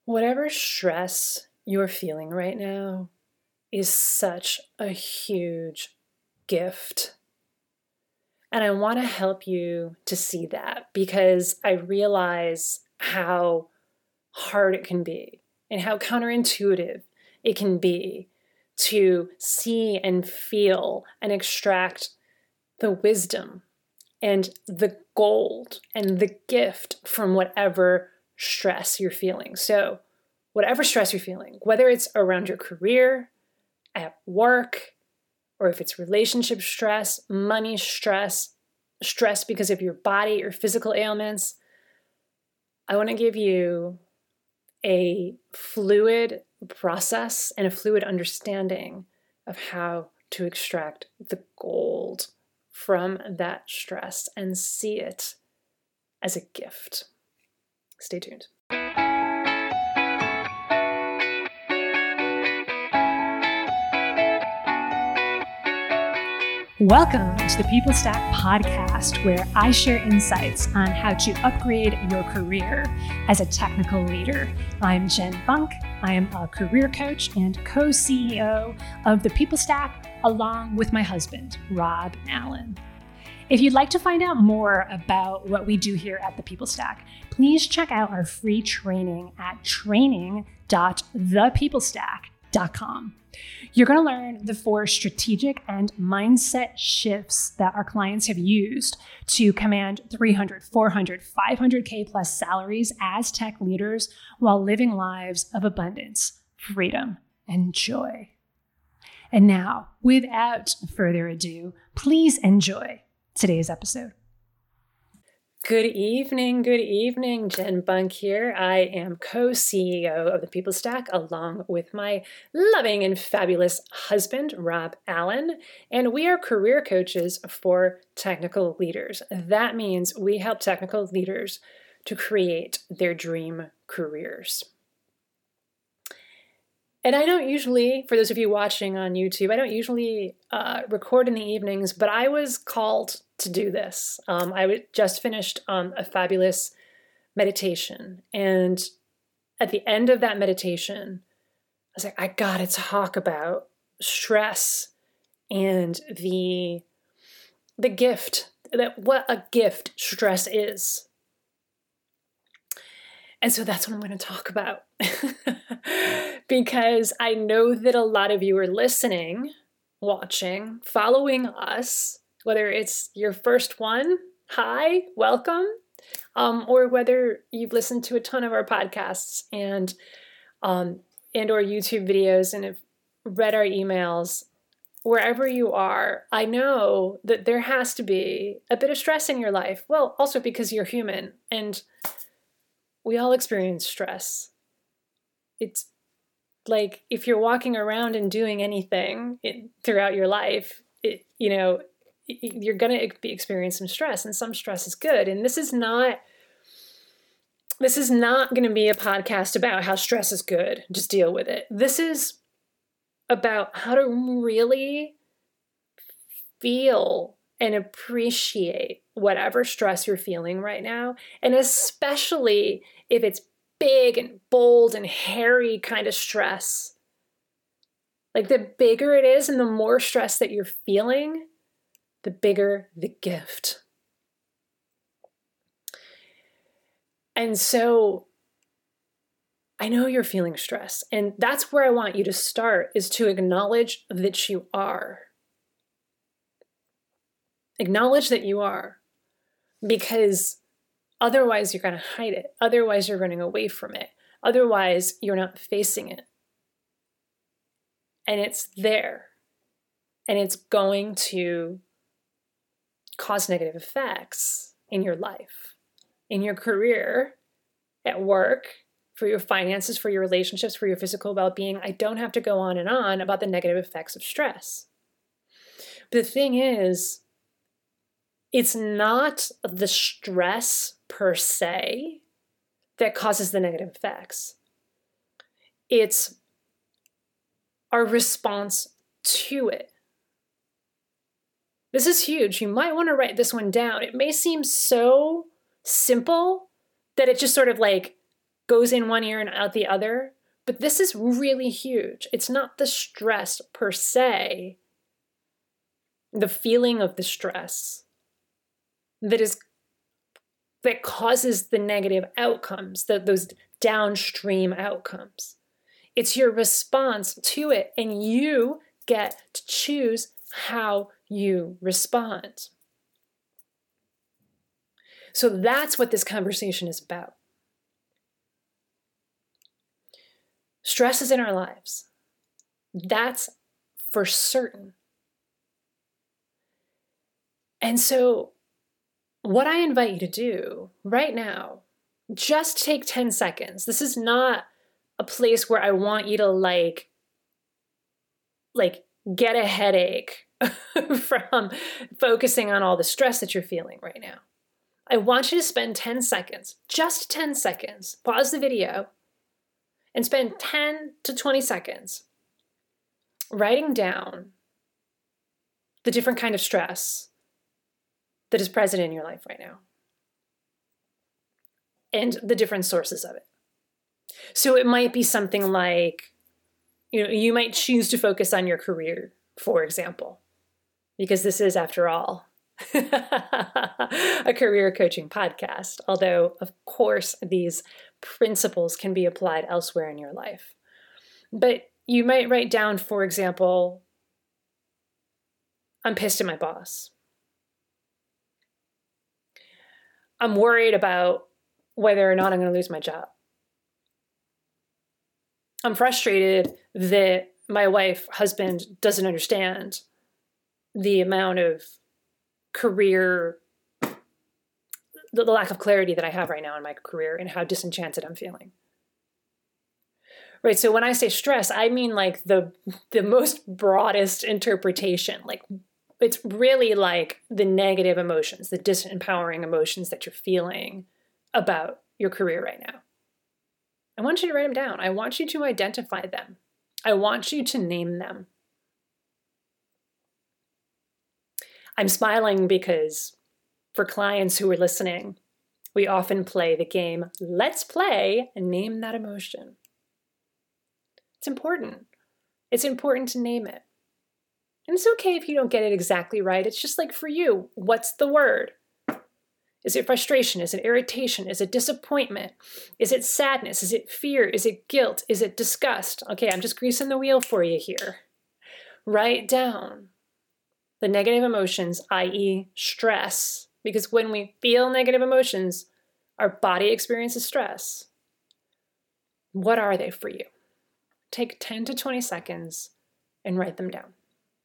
Whatever stress you're feeling right now is such a huge gift. And I want to help you to see that because I realize how hard it can be and how counterintuitive it can be to see and feel and extract the wisdom and the gold and the gift from whatever stress you're feeling. So, whatever stress you're feeling, whether it's around your career, at work, or if it's relationship stress, money stress, stress because of your body or physical ailments, I want to give you a fluid process and a fluid understanding of how to extract the gold from that stress and see it as a gift. Stay tuned. Welcome to the People Stack podcast, where I share insights on how to upgrade your career as a technical leader. I'm Jen Bunk. I am a career coach and co-CEO of the People Stack, along with my husband, Rob Allen. If you'd like to find out more about what we do here at the People Stack, please check out our free training at training.thepeoplestack.com. You're going to learn the 4 strategic and mindset shifts that our clients have used to command 300, 400, 500K plus salaries as tech leaders while living lives of abundance, freedom, and joy. And now, without further ado, please enjoy today's episode. Good evening, Jen Bunk here. I am co-CEO of the People Stack along with my loving and fabulous husband, Rob Allen, and we are career coaches for technical leaders. That means we help technical leaders to create their dream careers. And I don't usually, for those of you watching on YouTube, I don't usually record in the evenings, but I was called to do this. I just finished a fabulous meditation. And at the end of that meditation, I was like, I gotta talk about stress and the gift, what a gift stress is. And so that's what I'm going to talk about. Because I know that a lot of you are listening, watching, following us, whether it's your first one, hi, welcome, or whether you've listened to a ton of our podcasts and or YouTube videos and have read our emails. Wherever you are, I know that there has to be a bit of stress in your life. Well, also because you're human and we all experience stress. It's like if you're walking around and doing anything throughout your life, you're going to be experiencing some stress, and some stress is good. And this is not going to be a podcast about how stress is good. Just deal with it. This is about how to really feel and appreciate whatever stress you're feeling right now, and especially if it's big and bold and hairy kind of stress. Like the bigger it is and the more stress that you're feeling, the bigger the gift. And so I know you're feeling stress, and that's where I want you to start, is to acknowledge that you are. Acknowledge that you are, because otherwise you're going to hide it. Otherwise you're running away from it. Otherwise you're not facing it. And it's there. And it's going to cause negative effects in your life, in your career, at work, for your finances, for your relationships, for your physical well-being. I don't have to go on and on about the negative effects of stress. But the thing is, it's not the stress per se that causes the negative effects. It's our response to it. This is huge. You might want to write this one down. It may seem so simple that it just sort of like goes in one ear and out the other. But this is really huge. It's not the stress per se, the feeling of the stress that causes the negative outcomes, those downstream outcomes. It's your response to it, and you get to choose how you respond. So that's what this conversation is about. Stress is in our lives. That's for certain. And so what I invite you to do right now, just take 10 seconds. This is not a place where I want you to like get a headache from focusing on all the stress that you're feeling right now. I want you to spend 10 seconds, just 10 seconds, pause the video, and spend 10 to 20 seconds writing down the different kind of stress that is present in your life right now and the different sources of it. So it might be something like, you might choose to focus on your career, for example, because this is, after all, a career coaching podcast, although, of course, these principles can be applied elsewhere in your life. But you might write down, for example, I'm pissed at my boss. I'm worried about whether or not I'm going to lose my job. I'm frustrated that my husband doesn't understand the amount of career, the lack of clarity that I have right now in my career and how disenchanted I'm feeling. Right, so when I say stress, I mean like the most broadest interpretation. Like, it's really like the negative emotions, the disempowering emotions that you're feeling about your career right now. I want you to write them down. I want you to identify them. I want you to name them. I'm smiling because for clients who are listening, we often play the game, let's play and name that emotion. It's important. It's important to name it. And it's okay if you don't get it exactly right. It's just like, for you, what's the word? Is it frustration? Is it irritation? Is it disappointment? Is it sadness? Is it fear? Is it guilt? Is it disgust? Okay, I'm just greasing the wheel for you here. Write down the negative emotions, i.e. stress, because when we feel negative emotions, our body experiences stress. What are they for you? Take 10 to 20 seconds and write them down.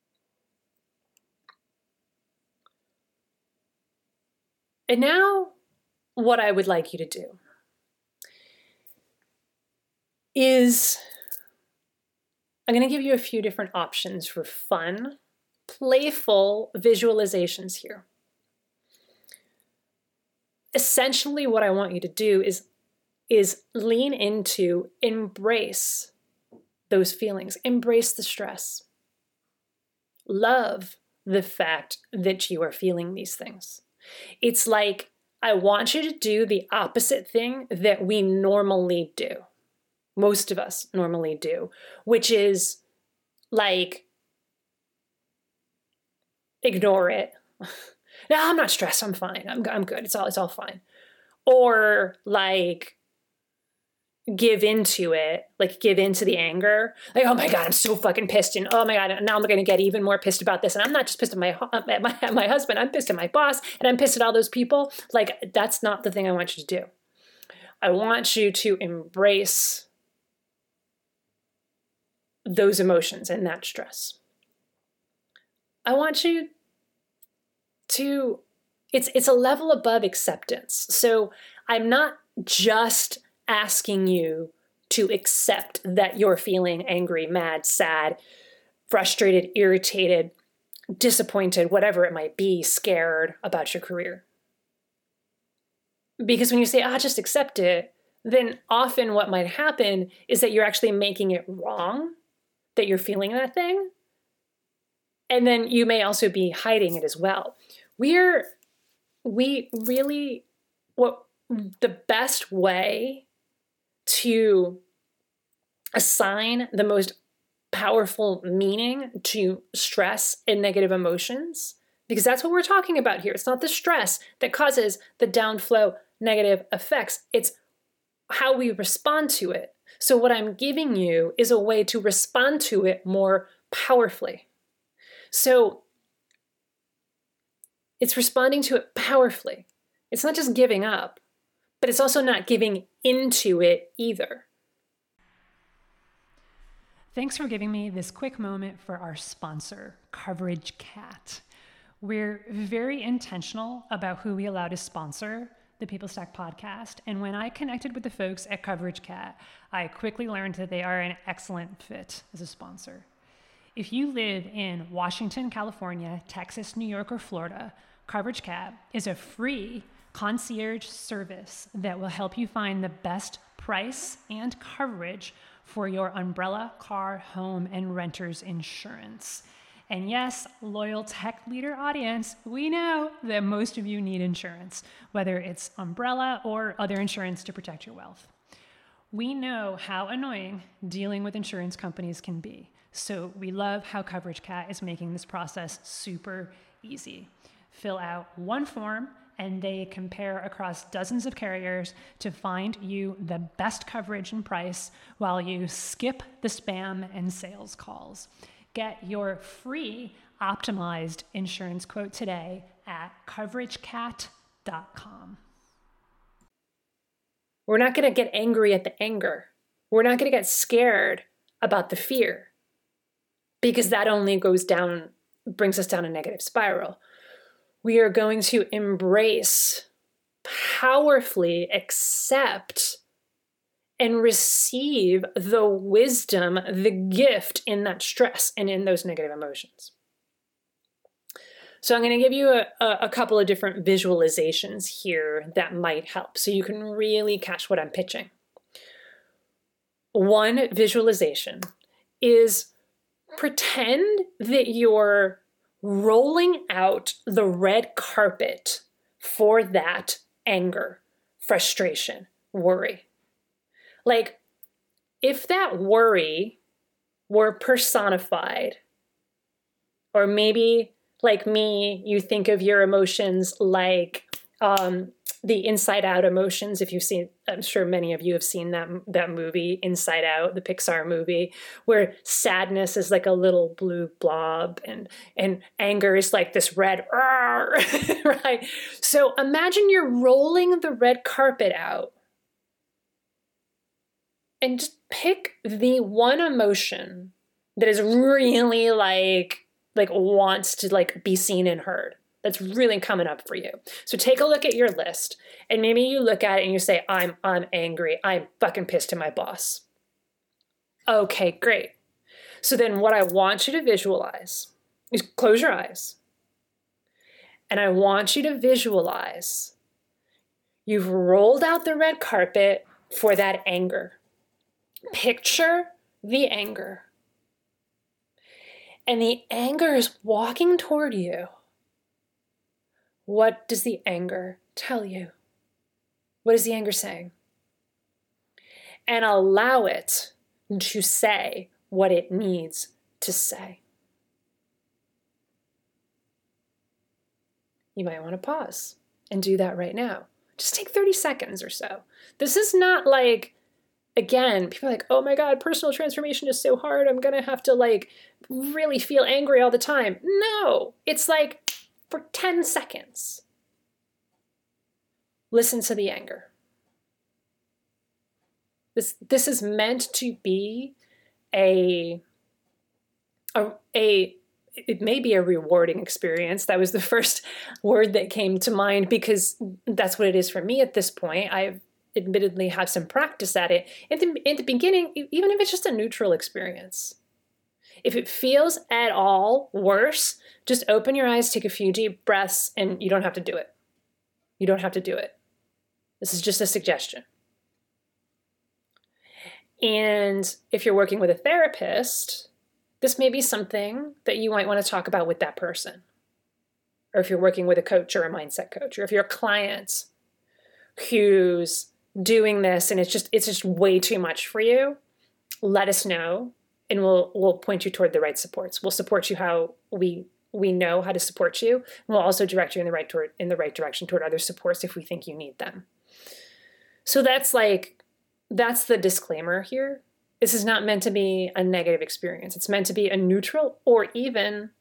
And now, what I would like you to do is, I'm going to give you a few different options for fun, playful visualizations here. Essentially, what I want you to do is lean into, embrace those feelings, embrace the stress. Love the fact that you are feeling these things. It's like, I want you to do the opposite thing that we normally do. Most of us normally do, which is like, ignore it. No, I'm not stressed. I'm fine. I'm good. It's all fine. Or like, give into it, like give into the anger. Like, oh my God, I'm so fucking pissed. And oh my God, now I'm going to get even more pissed about this. And I'm not just pissed at my husband. I'm pissed at my boss, and I'm pissed at all those people. Like, that's not the thing I want you to do. I want you to embrace those emotions and that stress. I want you to, it's a level above acceptance. So I'm not just asking you to accept that you're feeling angry, mad, sad, frustrated, irritated, disappointed, whatever it might be, scared about your career. Because when you say, just accept it, then often what might happen is that you're actually making it wrong, that you're feeling that thing. And then you may also be hiding it as well. The best way to assign the most powerful meaning to stress and negative emotions, because that's what we're talking about here. It's not the stress that causes the downflow negative effects. It's how we respond to it. So what I'm giving you is a way to respond to it more powerfully. So it's responding to it powerfully. It's not just giving up, but it's also not giving into it either. Thanks for giving me this quick moment for our sponsor, Coverage Cat. We're very intentional about who we allow to sponsor the People Stack podcast. And when I connected with the folks at Coverage Cat, I quickly learned that they are an excellent fit as a sponsor. If you live in Washington, California, Texas, New York, or Florida, Coverage Cat is a free concierge service that will help you find the best price and coverage for your umbrella, car, home, and renter's insurance. And yes, loyal tech leader audience, we know that most of you need insurance, whether it's umbrella or other insurance to protect your wealth. We know how annoying dealing with insurance companies can be, so we love how Coverage Cat is making this process super easy. Fill out one form, and they compare across dozens of carriers to find you the best coverage and price while you skip the spam and sales calls. Get your free optimized insurance quote today at coveragecat.com. We're not going to get angry at the anger. We're not going to get scared about the fear, because that only brings us down a negative spiral. We are going to embrace, powerfully accept, and receive the wisdom, the gift in that stress and in those negative emotions. So I'm going to give you a couple of different visualizations here that might help so you can really catch what I'm pitching. One visualization is pretend that you're rolling out the red carpet for that anger, frustration, worry. Like, if that worry were personified, or maybe like me, you think of your emotions like the Inside Out emotions. If you've seen, I'm sure many of you have seen that movie, Inside Out, the Pixar movie, where sadness is like a little blue blob and anger is like this red, right? So imagine you're rolling the red carpet out and just pick the one emotion that is really like wants to like be seen and heard. That's really coming up for you. So take a look at your list, and maybe you look at it and you say, I'm angry. I'm fucking pissed at my boss. Okay, great. So then what I want you to visualize is close your eyes. And I want you to visualize you've rolled out the red carpet for that anger. Picture the anger. And the anger is walking toward you. What does the anger tell you? What is the anger saying? And allow it to say what it needs to say. You might want to pause and do that right now. Just take 30 seconds or so. This is not like, again, people are like, oh my God, personal transformation is so hard. I'm going to have to like really feel angry all the time. No, it's like for 10 seconds. Listen to the anger. This is meant to be it may be a rewarding experience. That was the first word that came to mind because that's what it is for me at this point. I've admittedly have some practice at it. In the beginning, even if it's just a neutral experience. If it feels at all worse, just open your eyes, take a few deep breaths, and you don't have to do it. You don't have to do it. This is just a suggestion. And if you're working with a therapist, this may be something that you might want to talk about with that person. Or if you're working with a coach or a mindset coach, or if you're a client who's doing this and it's just way too much for you, let us know and we'll point you toward the right supports. We'll support you how we know how to support you. And we'll also direct you in the right direction toward other supports if we think you need them. So that's the disclaimer here. This is not meant to be a negative experience. It's meant to be a neutral or even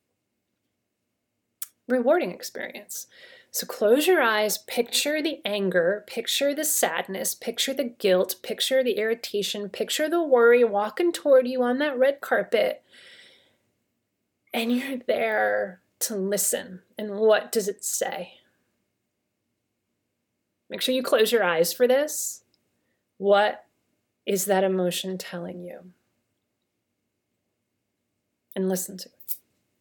rewarding experience. So close your eyes, picture the anger, picture the sadness, picture the guilt, picture the irritation, picture the worry walking toward you on that red carpet. And you're there to listen. And what does it say? Make sure you close your eyes for this. What is that emotion telling you? And listen to it.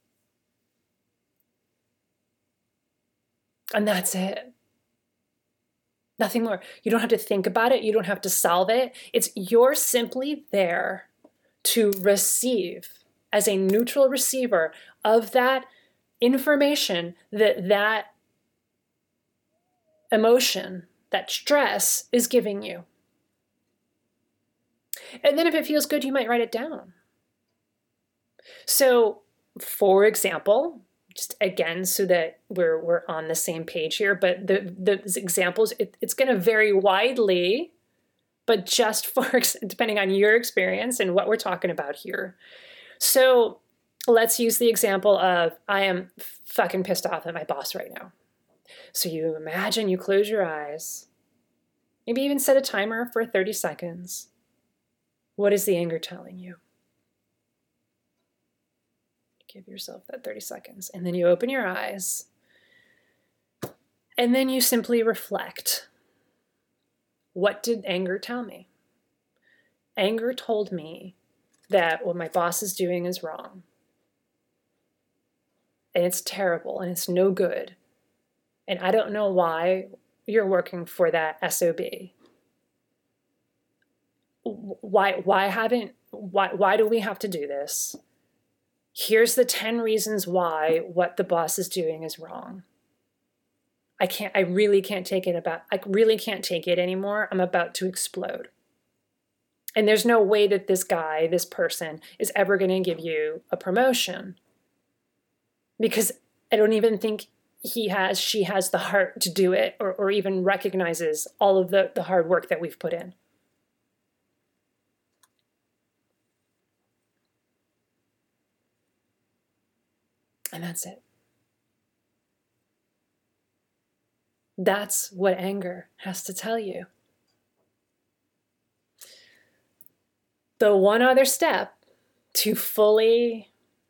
And that's it. Nothing more. You don't have to think about it. You don't have to solve it. You're simply there to receive as a neutral receiver of that information that emotion, that stress is giving you. And then if it feels good, you might write it down. So, for example, just again, so that we're on the same page here, but the examples, it's going to vary widely, but just depending on your experience and what we're talking about here. So let's use the example of, I am fucking pissed off at my boss right now. So you imagine, you close your eyes, maybe even set a timer for 30 seconds. What is the anger telling you? Give yourself that 30 seconds. And then you open your eyes. And then you simply reflect. What did anger tell me? Anger told me that what my boss is doing is wrong. And it's terrible and it's no good. And I don't know why you're working for that SOB. Why do we have to do this? Here's the 10 reasons why what the boss is doing is wrong. I really can't take it anymore. I'm about to explode. And there's no way that this person is ever going to give you a promotion. Because I don't even think she has the heart to do it or even recognizes all of the hard work that we've put in. And that's it. That's what anger has to tell you. The one other step to fully,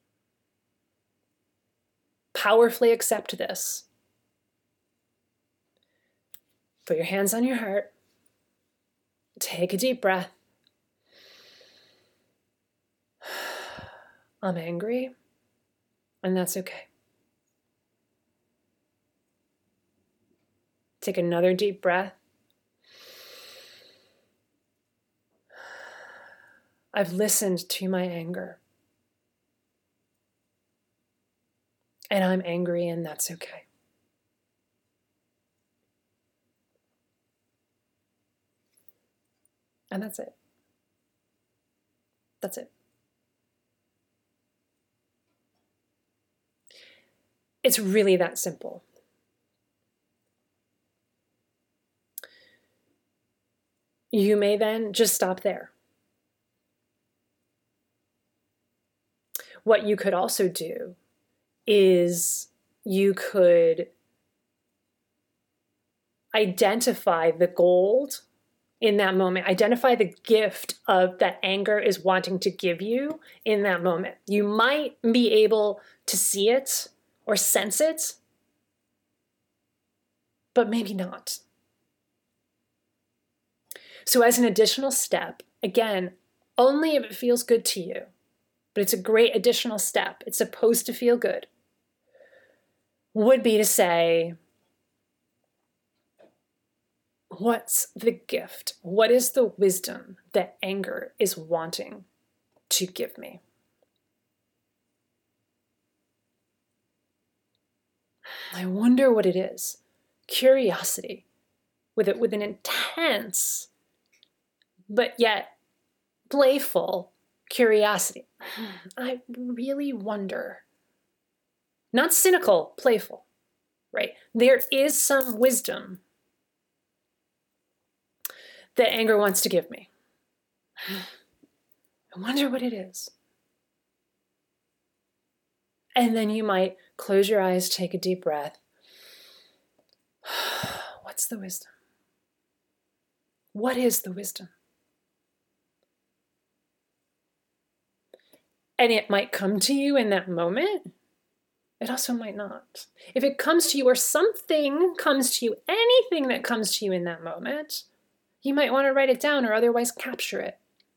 powerfully accept this, put your hands on your heart, take a deep breath. I'm angry. And that's okay. Take another deep breath. I've listened to my anger. And I'm angry, and that's okay. And that's it. That's it. It's really that simple. You may then just stop there. What you could also do is you could identify the gold in that moment, identify the gift of that anger is wanting to give you in that moment. You might be able to see it or sense it, but maybe not. So as an additional step, again, only if it feels good to you, but it's a great additional step. It's supposed to feel good. Would be to say, what's the gift? What is the wisdom that anger is wanting to give me? I wonder what it is. Curiosity. with an intense, but yet playful curiosity. I really wonder. Not cynical, playful, right? There is some wisdom that anger wants to give me. I wonder what it is. And then you might close your eyes, take a deep breath. What's the wisdom? What is the wisdom? And it might come to you in that moment. It also might not. If it comes to you or something comes to you, anything that comes to you in that moment, you might want to write it down or otherwise capture it.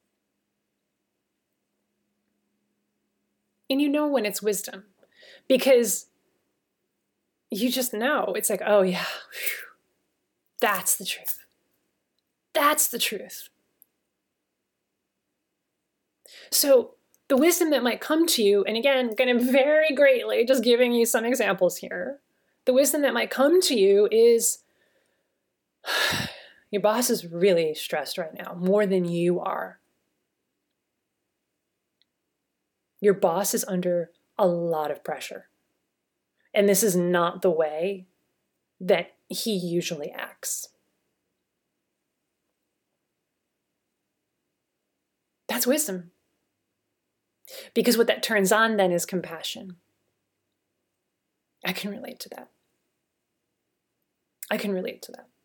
And you know when it's wisdom because you just know. It's like, oh yeah, whew, that's the truth. That's the truth. So the wisdom that might come to you, and again, going to vary greatly, just giving you some examples here. The wisdom that might come to you is, your boss is really stressed right now, more than you are. Your boss is under a lot of pressure. And this is not the way that he usually acts. That's wisdom. Because what that turns on then is compassion. I can relate to that. I can relate to that.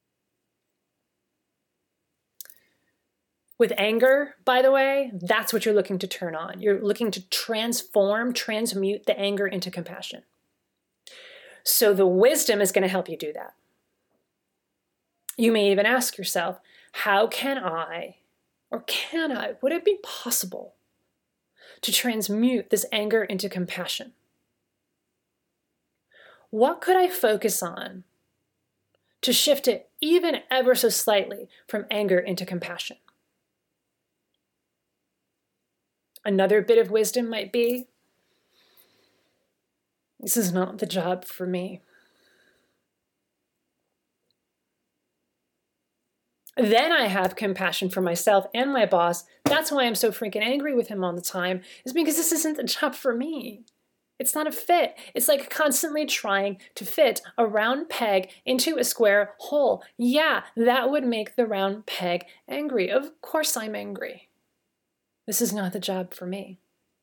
With anger, by the way, that's what you're looking to turn on. You're looking to transmute the anger into compassion. So the wisdom is going to help you do that. You may even ask yourself, how can I, would it be possible to transmute this anger into compassion? What could I focus on to shift it even ever so slightly from anger into compassion? Another bit of wisdom might be, this is not the job for me. Then I have compassion for myself and my boss. That's why I'm so freaking angry with him all the time, is because this isn't the job for me. It's not a fit. It's like constantly trying to fit a round peg into a square hole. Yeah, that would make the round peg angry. Of course I'm angry. This is not the job for me.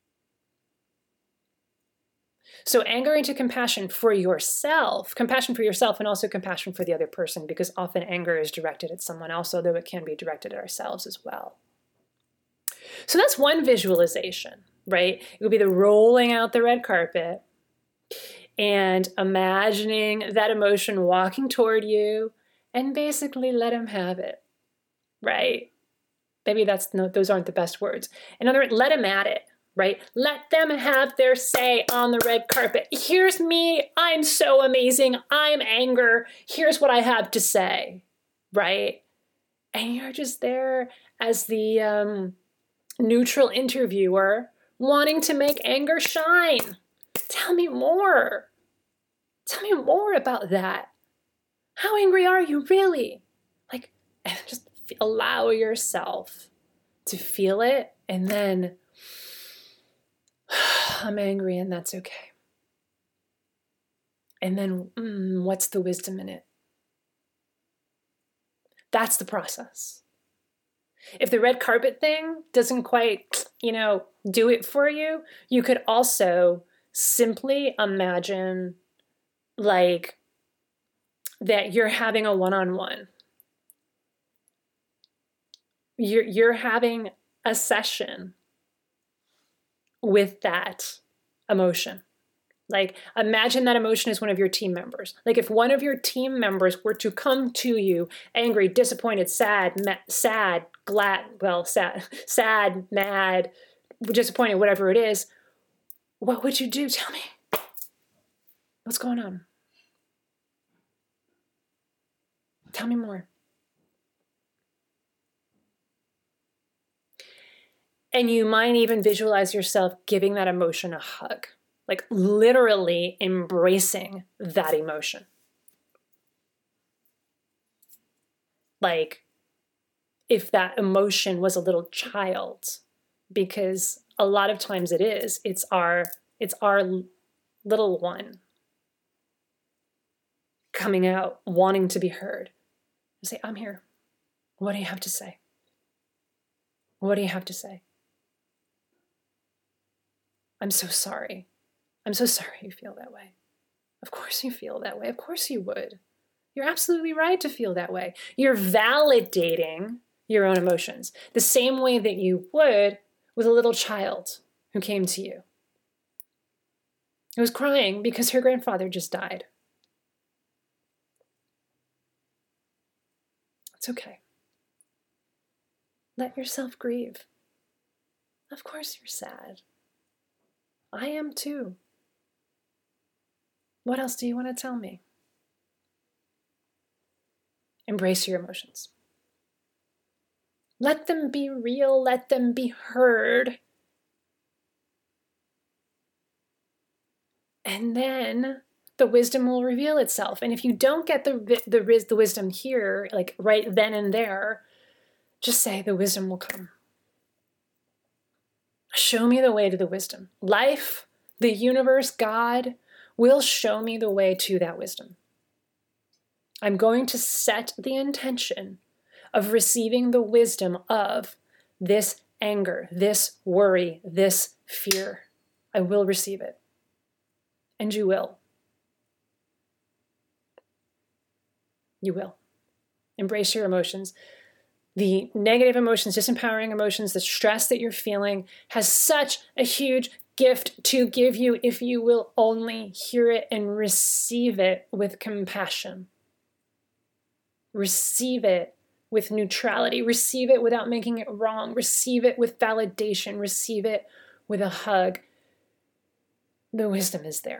So anger into compassion for yourself and also compassion for the other person, because often anger is directed at someone else, although it can be directed at ourselves as well. So that's one visualization, right? It would be the rolling out the red carpet and imagining that emotion walking toward you and basically let him have it, right? Maybe those aren't the best words. In other words, let him at it, right? Let them have their say on the red carpet. Here's me. I'm so amazing. I'm anger. Here's what I have to say, right? And you're just there as the neutral interviewer wanting to make anger shine. Tell me more. Tell me more about that. How angry are you really? Like, just allow yourself to feel it, and then I'm angry and that's okay. And then what's the wisdom in it? That's the process. If the red carpet thing doesn't quite, do it for you, you could also simply imagine like that you're having a one-on-one. You're having a session with that emotion. Like, imagine that emotion is one of your team members. Like, if one of your team members were to come to you angry, disappointed, sad, mad, disappointed, whatever it is, what would you do? Tell me. What's going on? Tell me more. And you might even visualize yourself giving that emotion a hug, like literally embracing that emotion. like if that emotion was a little child, because a lot of times it is. It's our little one coming out, wanting to be heard. You say, I'm here. What do you have to say? What do you have to say? I'm so sorry. I'm so sorry you feel that way. Of course you feel that way. Of course you would. You're absolutely right to feel that way. You're validating your own emotions the same way that you would with a little child who came to you. Who was crying because her grandfather just died. It's okay. Let yourself grieve. Of course you're sad. I am too. What else do you want to tell me? Embrace your emotions. Let them be real. Let them be heard. And then the wisdom will reveal itself. And if you don't get the wisdom here, like right then and there, just say the wisdom will come. Show me the way to the wisdom. Life, the universe, God will show me the way to that wisdom. I'm going to set the intention of receiving the wisdom of this anger, this worry, this fear. I will receive it. And you will. You will. Embrace your emotions. The negative emotions, disempowering emotions, the stress that you're feeling has such a huge gift to give you if you will only hear it and receive it with compassion. Receive it with neutrality. Receive it without making it wrong. Receive it with validation. Receive it with a hug. The wisdom is there.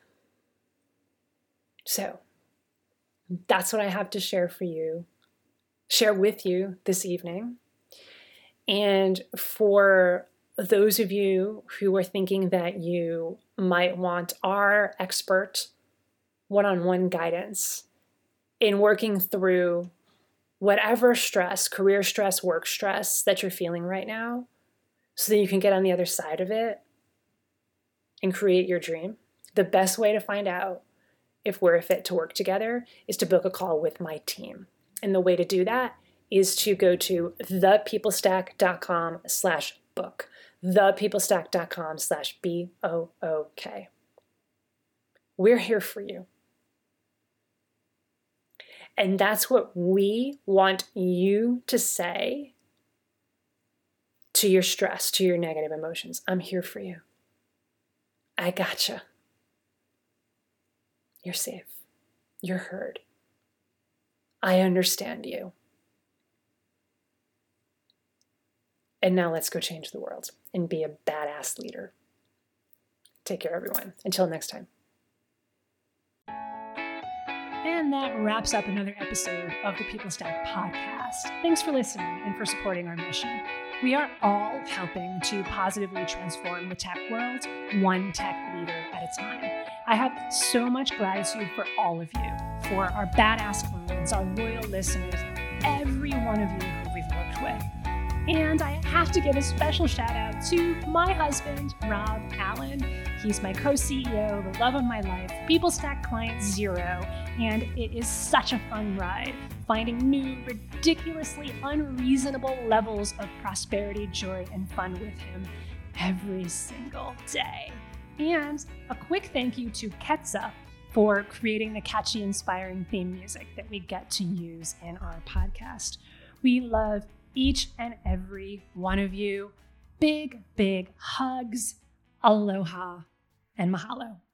So, that's what I have to share with you this evening. And for those of you who are thinking that you might want our expert one-on-one guidance in working through whatever stress, career stress, work stress that you're feeling right now, so that you can get on the other side of it and create your dream, the best way to find out if we're a fit to work together is to book a call with my team. And the way to do that is to go to thepeoplestack.com/book, thepeoplestack.com/BOOK. We're here for you. And that's what we want you to say to your stress, to your negative emotions. I'm here for you. I gotcha. You're safe. You're heard. I understand you. And now let's go change the world and be a badass leader. Take care, everyone. Until next time. And that wraps up another episode of the People Stack podcast. Thanks for listening and for supporting our mission. We are all helping to positively transform the tech world, one tech leader at a time. I have so much gratitude for all of you, for our badass clients, our loyal listeners, every one of you who we've worked with. And I have to give a special shout out to my husband, Rob Allen. He's my co-CEO, the love of my life, People Stack Client Zero, and it is such a fun ride, finding new, ridiculously unreasonable levels of prosperity, joy, and fun with him every single day. And a quick thank you to Ketsa for creating the catchy, inspiring theme music that we get to use in our podcast. We love each and every one of you. Big, big hugs, aloha, and mahalo.